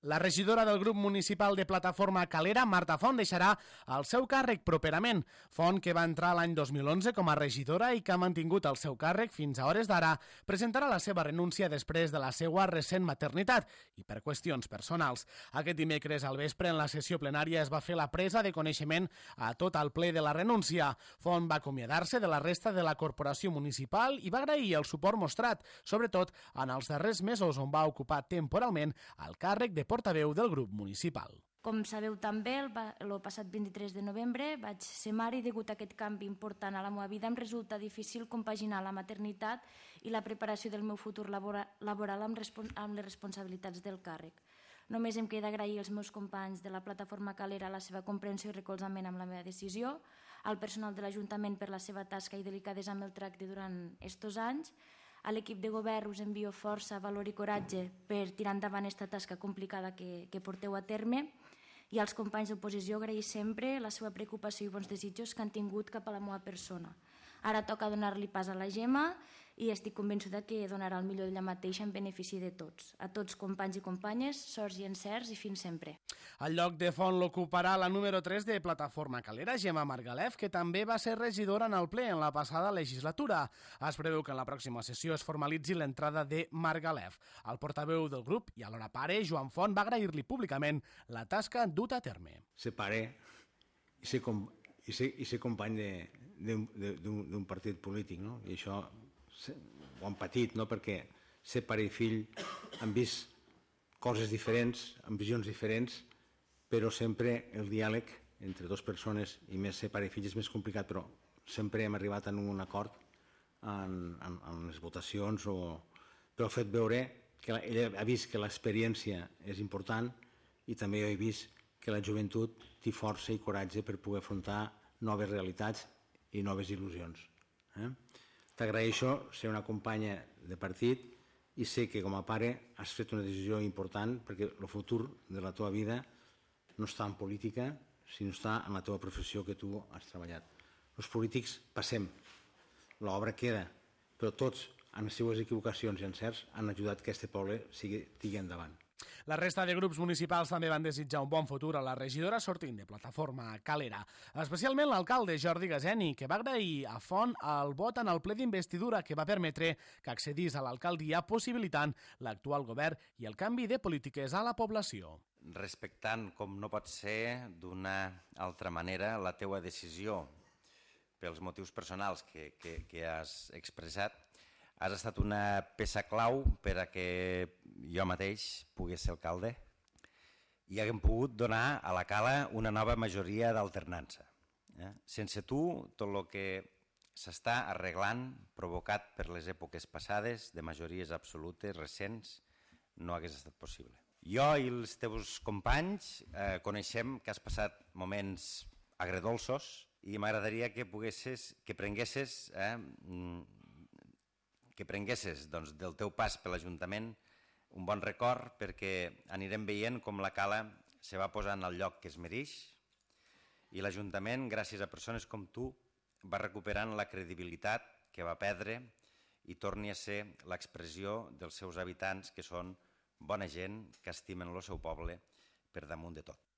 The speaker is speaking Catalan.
La regidora del grup municipal de Plataforma Calera, Marta Font, deixarà el seu càrrec properament. Font, que va entrar l'any 2011 com a regidora i que ha mantingut el seu càrrec fins a hores d'ara, presentarà la seva renúncia després de la seva recent maternitat i per qüestions personals. Aquest dimecres al vespre, en la sessió plenària, es va fer la presa de coneixement a tot el ple de la renúncia. Font va acomiadar-se de la resta de la corporació municipal i va agrair el suport mostrat, sobretot en els darrers mesos on va ocupar temporalment el càrrec de portaveu del grup municipal. Com sabeu també, el passat 23 de novembre vaig ser mare i degut a aquest canvi important a la meva vida em resulta difícil compaginar la maternitat i la preparació del meu futur laboral amb les responsabilitats del càrrec. Només em queda agrair als meus companys de la Plataforma Calera la seva comprensió i recolzament amb la meva decisió, al personal de l'Ajuntament per la seva tasca i delicadesa amb el tracte durant estos anys. A l'equip de govern us envio força, valor i coratge per tirar endavant aquesta tasca complicada que porteu a terme, i als companys d'oposició agrair sempre la seva preocupació i bons desitjos que han tingut cap a la meva persona. Ara toca donar-li pas a la Gemma i estic convençuda que donarà el millor d'ella mateixa en benefici de tots. A tots, companys i companyes, sorts i encerts i fins sempre. El lloc de Font l'ocuparà la número 3 de Plataforma Calera, Gemma Margalef, que també va ser regidora en el ple en la passada legislatura. Es preveu que en la pròxima sessió es formalitzi l'entrada de Margalef. El portaveu del grup i alhora pare, Joan Font, va agrair-li públicament la tasca duta a terme. Ser pare i ser company d'un partit polític, no? I això ho han patit, no? Perquè ser pare i fill han vist coses diferents, amb visions diferents, però sempre el diàleg entre dues persones, i més ser pare i fill és més complicat, però sempre hem arribat a un acord en les votacions, però ha fet veure que ella ha vist que l'experiència és important i també jo he vist que la joventut té força i coratge per poder afrontar noves realitats i noves il·lusions. T'agraeixo ser una companya de partit i sé que com a pare has fet una decisió important perquè el futur de la teva vida no està en política, sinó està en la teva professió que tu has treballat. Els polítics passem, l'obra queda, però tots, en les seues equivocacions i encerts, han ajudat que aquest poble tigui endavant. La resta de grups municipals també van desitjar un bon futur a la regidora sortint de Plataforma Calera, especialment l'alcalde Jordi Gazeni, que va agrair a Font el vot en el ple d'investidura que va permetre que accedís a l'alcaldia, possibilitant l'actual govern i el canvi de polítiques a la població. Respectant, com no pot ser d'una altra manera, la teua decisió pels motius personals que has expressat, has estat una peça clau per a que jo mateix pogués ser alcalde i haguem pogut donar a la Cala una nova majoria d'alternança. Sense tu, tot el que s'està arreglant, provocat per les èpoques passades, de majories absolutes, recents, no hagués estat possible. Jo i els teus companys coneixem que has passat moments agredolços i m'agradaria que prenguessis del teu pas per l'Ajuntament un bon record, perquè anirem veient com la Cala se va posant al lloc que es mereix i l'Ajuntament, gràcies a persones com tu, va recuperant la credibilitat que va perdre i torni a ser l'expressió dels seus habitants, que són bona gent, que estimen el seu poble per damunt de tot.